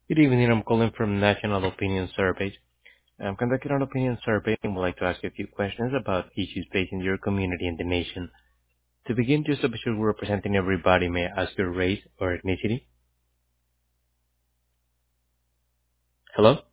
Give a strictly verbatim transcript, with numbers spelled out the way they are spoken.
Good evening. I'm calling from National Opinion Survey. I'm conducting an opinion survey and would like to ask you a few questions about issues facing your community and the nation. To begin, just to be sure we're representing everybody, may I ask your race or ethnicity? Hello?